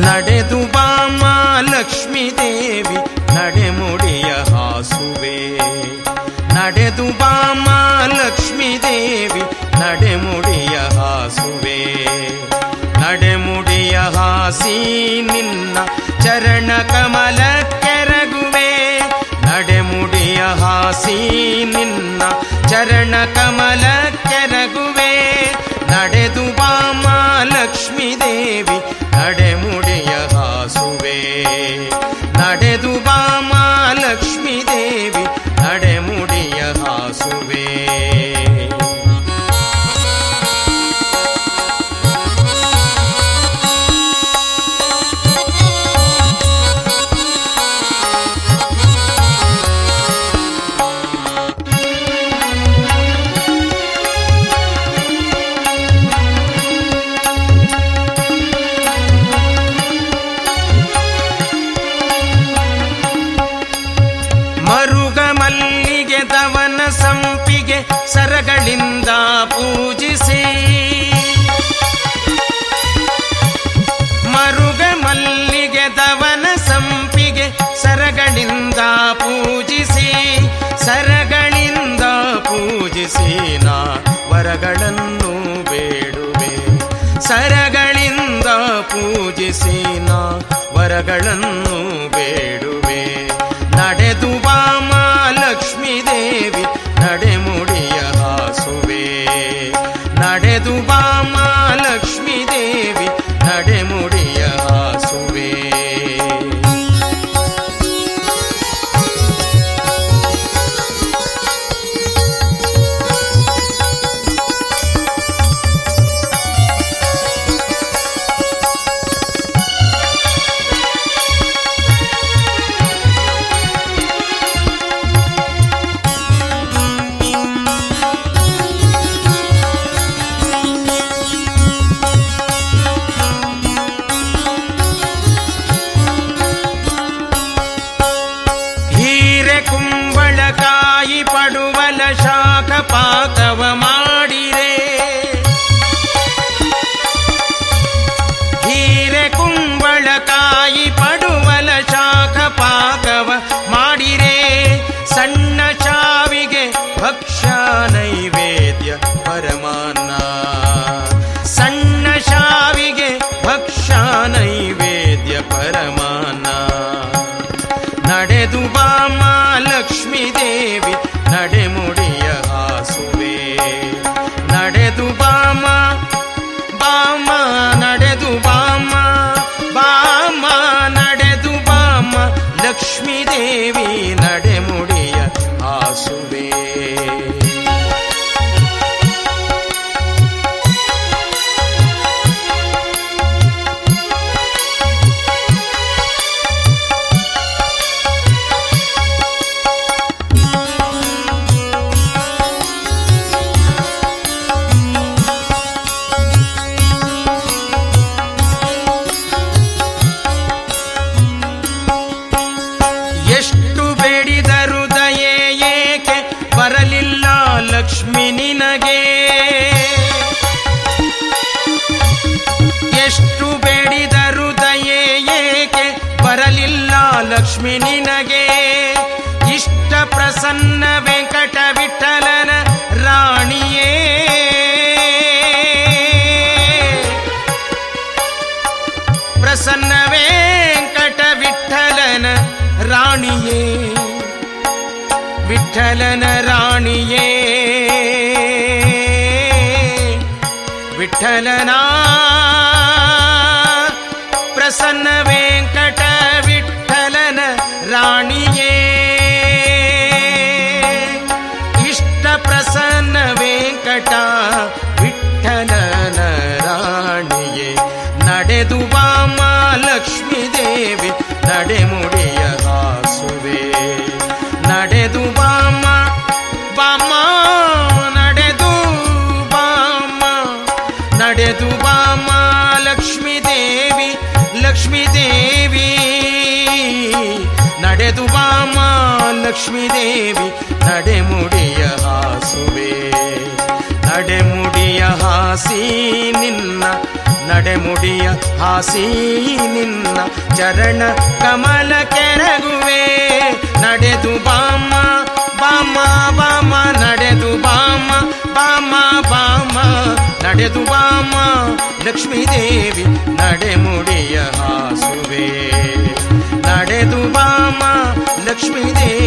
ನಡೆದು ಬಾಮ ಲಕ್ಷ್ಮೀ ದೇವಿ ನಡೆಮುಡಿಯ ಹಾಸುವೆ. ನಡೆದು ಬಾಮ ಲಕ್ಷ್ಮೀ ದೇವಿ ನಡೆಮುಡಿಯ ಹಾಸುವೆ. ನಡೆಮುಡಿಯ ಹಾಸಿ ನಿನ್ನ ಚರಣ ಕಮಲ ಕೆರಗುವೆ. ನಡೆಮುಡಿಯ ಹಾಸಿ ನಿನ್ನ ಚರಣ ಕಮಲ ಕೆರಗುವೆ. ನಡೆದು ಬಾಮ ಲಕ್ಷ್ಮೀ ದೇವಿ ನಡೆಮುಡಿಯ ಹಾಸುವೆ. ನಡೆದು ಬಾಮ ಲಕ್ಷ್ಮೀ ದೇವಿ ನಡೆಮುಡಿಯ ಹಾಸುವೆ. ಸಂಪಿಗೆ ಸರಗಳಿಂದ ಪೂಜಿಸಿ. ಮರುಗ ಮಲ್ಲಿಗೆ ದವನ ಸಂಪಿಗೆ ಸರಗಳಿಂದ ಪೂಜಿಸಿ. ಸರಗಳಿಂದ ಪೂಜಿಸಿ ನಾ ವರಗಳನ್ನು ಬೇಡುವೆ. ಸರಗಳಿಂದ ಪೂಜಿಸಿ ನಾ ವರಗಳನ್ನು ಬೇಡುವೆ. ನಡೆದು ಬಾಮ ಲಕ್ಷ್ಮೀ ದೇವಿ ನಡೆಮುಡಿಯ ಹಾಸುವೆ. ನಡೆದು ಬಾಮ ಲಕ್ಷ್ಮೀ ದೇವಿ ನಡೆಮುಡಿಯ ಹಾಸುವೆ. ಪಡುವಲ ಶಾಖ ಪಾಕವ ಮಾಡಿರೆ. ಹೀರೆ ಕುಂಬಳಕಾಯಿ ಪಡುವಲ ಶಾಖ ಪಾಕವ ಮಾಡಿರೆ. ಸಣ್ಣ ಚಾವಿಗೆ ಭಕ್ಷ್ಯ ನೈವೇದ್ಯ ಪರಮಾನ್ನ. ಸಣ್ಣ ಶಾವಿಗೆ ಭಕ್ಷ್ಯ ನೈವೇದ್ಯ ಪರಮಾನ್ನ. ನಡೆದು ಬಾಮ ಲಕ್ಷ್ಮೀ ದೇವಿ ನಡೆಮುಡಿಯ ಹಾಸುವೆ. ನಡೆದು ಬಾಮ ಬಾಮ ನಡೆದು ಬಾಮ ಬಾಮ ನಡೆದು ಬಾಮ ಲಕ್ಷ್ಮೀ ದೇವಿ ನಡೆಮುಡಿಯ ಹಾಸುವೆ. ಲಕ್ಷ್ಮಿ ನಿನಗೆ ಎಷ್ಟು ಬೇಡಿದರು ದಯೆ ಏಕೆ ಬರಲಿಲ್ಲ ಲಕ್ಷ್ಮಿ ನಿನಗೆ. ಇಷ್ಟ ಪ್ರಸನ್ನ ವೆಂಕಟ ವಿಠಲನ ರಾಣಿಯೇ. ಪ್ರಸನ್ನ ವೆಂಕಟ ವಿಠಲನ ರಾಣಿಯೇ. ವಿಠಲನ ರಾಣಿಯೇ. ವಿಠಲನ ಪ್ರಸನ್ನ ವೆಂಕಟ ವಿಠಲನ ರಾಣಿಯೇ. ಇಷ್ಟ ಪ್ರಸನ್ನ ವೆಂಕಟ ವಿಠಲನ ರಾಣಿಯೇ. ನಡೆದು ಬಾಮ ಲಕ್ಷ್ಮೀ ದೇವಿ ನಡೆಮುಡಿಯ ಹಾಸುವೆ. ನಡೆದು ಬಾಮ ಬಾಮ ನಡೆದು ಬಾಮ ನಡೆದು ಬಾಮ ಲಕ್ಷ್ಮೀ ದೇವಿ ಲಕ್ಷ್ಮೀ ದೇವಿ. ನಡೆದು ಬಾಮ ಲಕ್ಷ್ಮೀ ದೇವಿ ನಡೆಮುಡಿಯ ಹಾಸುವೆ. ನಡೆಮುಡಿಯ ಹಾಸಿ ನಿನ್ನ ನಡೆಮುಡಿಯ ಹಾಸಿ ನಿನ್ನ ಚರಣ ಕಮಲ ಕೆರಗುವೆ. ನಡೆದು ಬಾಮ ಬಾಮ ಬಾಮ ನಡೆದು ಬಾಮ ಬಾಮ ಬಾಮ ನಡೆದು ಬಾಮ ಲಕ್ಷ್ಮೀದೇವಿ ನಡೆಮುಡಿಯ ಹಾಸುವೆ. ನಡೆದು ಬಾಮ ಲಕ್ಷ್ಮೀದೇವಿ